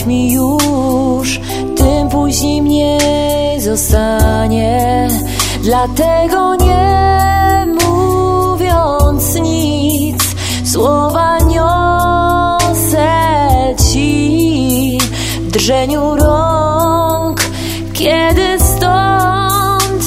dałeś mi już, tym później mniej zostanie. Dlatego nie mówiąc nic, słowa niosę ci w drżeniu rąk, kiedy stąd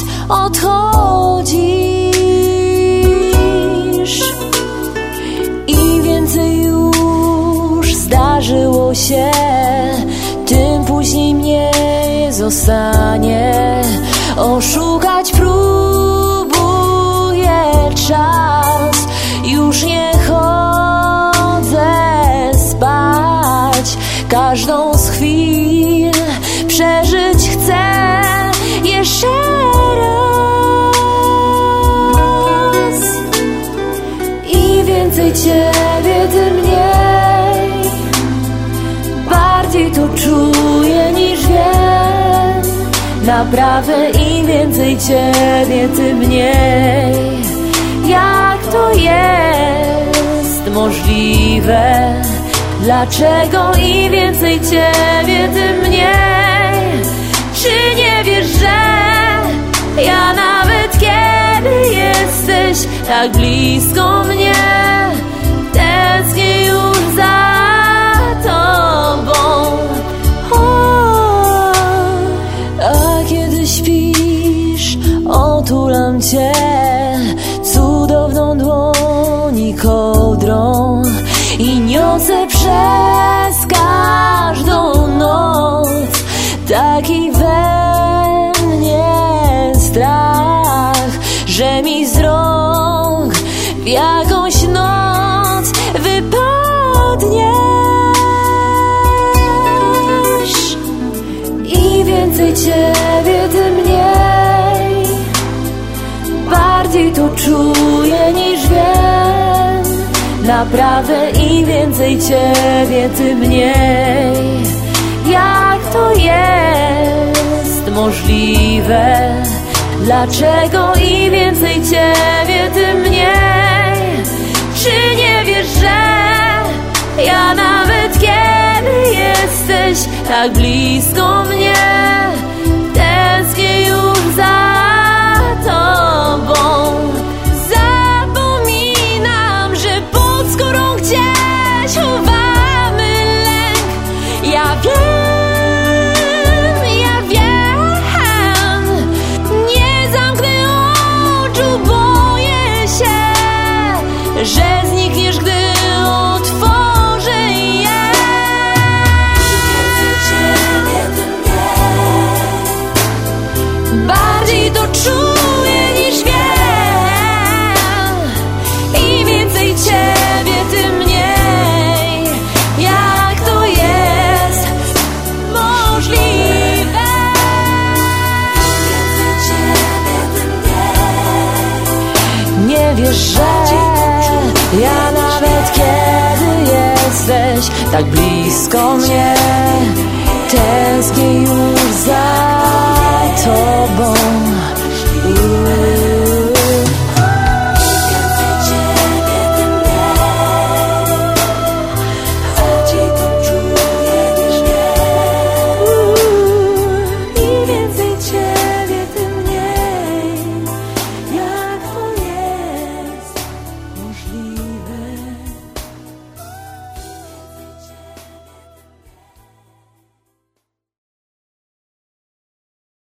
odchodzisz. I więcej już zdarzyło się, tym później mniej zostanie. Oszukać próbuję czas, już nie chodzę spać. Każdą z chwil przeżyć chcę jeszcze raz. I więcej ciebie, tym mniej, bardziej to czuję niż wiem. Naprawdę im więcej ciebie, tym mniej. Jak to jest możliwe? Dlaczego im więcej ciebie, tym mniej? Czy nie wiesz, że ja nawet kiedy jesteś tak blisko mnie, tęsknię już za tobą? A kiedy śpisz, otulam cię cudowną dłoni kołdrą i niosę przez każdą noc taki we mnie strach, że mi z rąk w jakąś noc wypadniesz. I więcej ciebie, tym mniej, bardziej to czuję niż wiem. Naprawdę im więcej ciebie, tym mniej. Jak to jest możliwe? Dlaczego im więcej ciebie, tym mniej? Czy nie wiesz, że ja nawet kiedy jesteś tak blisko mnie, tęsknię już za tobą? Zapominam, że pod skórą gdzieś chowamy lęk. Ja wiem, nie zamknę oczu, boję się, że znikniesz, gdy otworzę je. Bardziej to czuję niż wiem. Im więcej ciebie, tym mniej. Jak to jest możliwe? Nie wiesz, że ja nawet kiedy jesteś tak blisko mnie, tęsknię już za tobą.